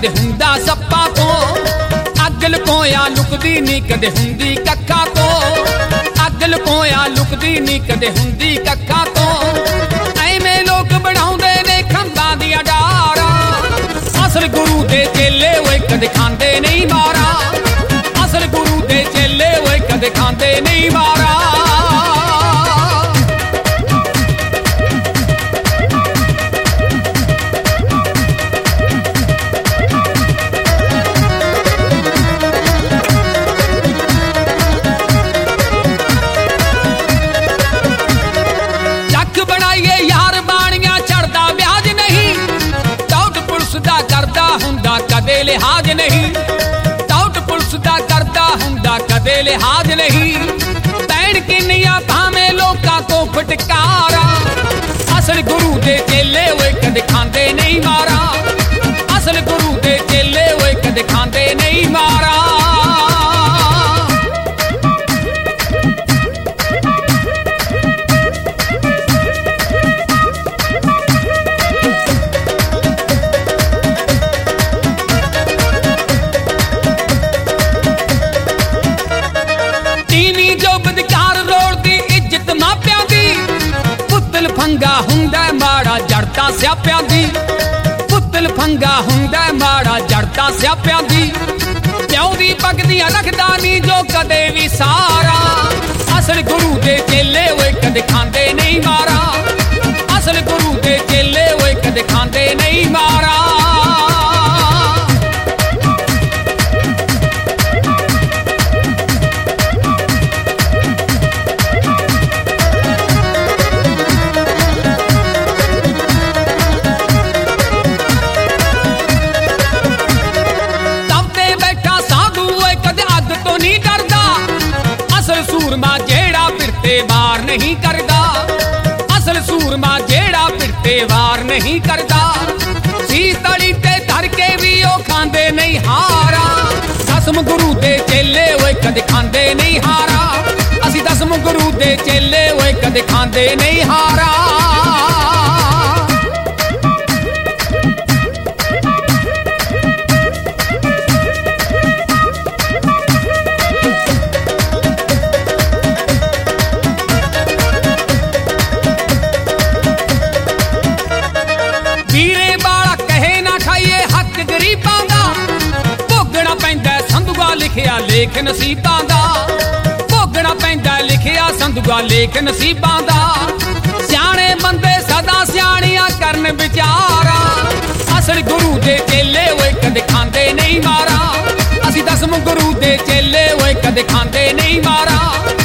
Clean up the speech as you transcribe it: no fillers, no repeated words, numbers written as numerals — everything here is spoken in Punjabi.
ਕਦੇ ਹੁੰਦਾ ਸੱਪਾਂ ਤੋਂ। ਅੱਗ ਲੁਕੋਇਆ ਲੁਕਦੀ ਨਹੀਂ ਕਦੇ ਹੁੰਦੀ ਕੱਖਾਂ ਤੋਂ। ਅੱਗ ਲੁਕੋਇਆ ਲੁਕਦੀ ਨਹੀਂ ਕਦੇ ਹੁੰਦੀ ਕੱਖਾਂ ਤੋਂ। ਐਵੇਂ ਲੋਕ ਬਣਾਉਂਦੇ ਨੇ ਖੰਭਾਂ ਦੀਆਂ ਡਾਰਾਂ। ਅਸਲ ਗੁਰੂ ਦੇ ਚੇਲੇ ਓਏ ਕਦੇ ਖਾਂਦੇ ਨਹੀਂ ਮਾਰਾ। ਅਸਲ ਗੁਰੂ ਦੇ ਚੇਲੇ ਓਏ ਕਦੇ ਖਾਂਦੇ ਨਹੀਂ ਮਾਰਾ। ਹੁੰਦਾ ਕਦੇ ਲਿਹਾਜ਼ ਨਹੀਂ। ਟੌਟ ਪੁਲਿਸ ਦਾ ਕਰਦਾ ਹੁੰਦਾ ਕਦੇ ਲਿਹਾਜ਼ ਨਹੀਂ। ਪੈਣ ਕਿੰਨੀਆਂ ਭਾਵੇਂ ਲੋਕਾਂ ਤੋਂ ਫਟਕਾਰਾ। ਅਸਲ ਗੁਰੂ ਦੇ ਚੇਲੇ ਓਏ ਕਦੇ ਖਾਂਦੇ ਨਹੀਂ ਮਾਰਾ। ਅਸਲ ਗੁਰੂ ਦੇ ਚੇਲੇ ਓਏ ਕਦੇ ਖਾਂਦੇ ਨਹੀਂ ਮਾਰਾ। ਫੰਗਾ ਹੁੰਦਾ ਮਾੜਾ ਜੜਤਾ ਸਿਆਪਿਆਂ ਦੀ। ਪੁੱਤਲ ਫੰਗਾ ਹੁੰਦਾ ਮਾੜਾ ਜੜਤਾ ਸਿਆਪਿਆਂ ਦੀ। ਪਿਓ ਦੀ ਪਗਦੀਆਂ ਰੱਖਦਾ ਨਹੀਂ ਜੋ ਕਦੇ ਵੀ ਸਾਰਾ। ਅਸਲ ਗੁਰੂ ਦੇ ਚੇਲੇ ਓਏ ਕਦੇ ਖਾਂਦੇ ਨਹੀਂ ਮਾਰਾ। ਅਸਲ ਗੁਰੂ ਦੇ ਚੇਲੇ ਓਏ ਕਦੇ ਖਾਂਦੇ ਨਹੀਂ ਮਾਰਾ। ਸੂਰਮਾ ਜਿਹੜਾ ਫਿਰਤੇ ਵਾਰ ਨਹੀਂ ਕਰਦਾ। ਅਸਲ ਸੂਰਮਾ ਜਿਹੜਾ ਫਿਰਤੇ ਵਾਰ ਨਹੀਂ ਕਰਦਾ। ਸੀਸ ਤਲੀ ਤੇ ਧਰ ਕੇ ਵੀ ਉਹ ਖਾਂਦੇ ਨਹੀਂ ਹਾਰਾ। ਦਸਮ ਗੁਰੂ ਦੇ ਚੇਲੇ ਓਏ ਕਦੇ ਖਾਂਦੇ ਨਹੀਂ ਹਾਰਾ। ਅਸੀਂ ਦਸਮ ਗੁਰੂ ਦੇ ਚੇਲੇ ਓਏ ਕਦੇ ਖਾਂਦੇ ਨਹੀਂ ਹਾਰਾ। ਲਿਖਿਆ ਲੇਖ ਨਸੀਬਾਂ ਦਾ। ਭੋਗਣਾ ਪੈਂਦਾ ਲਿਖਿਆ ਸੰਧੂਆ ਲੇਖ ਨਸੀਬਾਂ ਦਾ। ਸਿਆਣੇ ਬੰਦੇ ਸਦਾ ਸਿਆਣੀਆਂ ਕਰਨ ਵਿਚਾਰਾ। ਅਸਲ ਗੁਰੂ ਦੇ ਚੇਲੇ ਓਏ ਕਦੇ ਖਾਂਦੇ ਨਹੀਂ ਮਾਰਾ। ਅਸੀਂ ਦਸਮ ਗੁਰੂ ਦੇ ਚੇਲੇ ਓਏ ਕਦੇ ਖਾਂਦੇ ਨਹੀਂ ਮਾਰਾ।